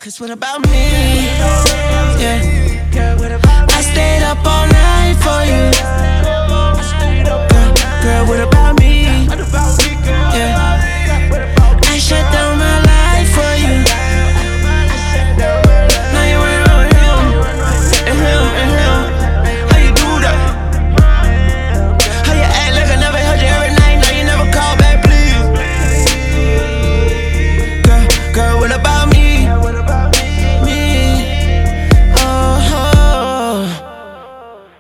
Cause what about me? Yeah. I stayed up all night for you. Girl, what about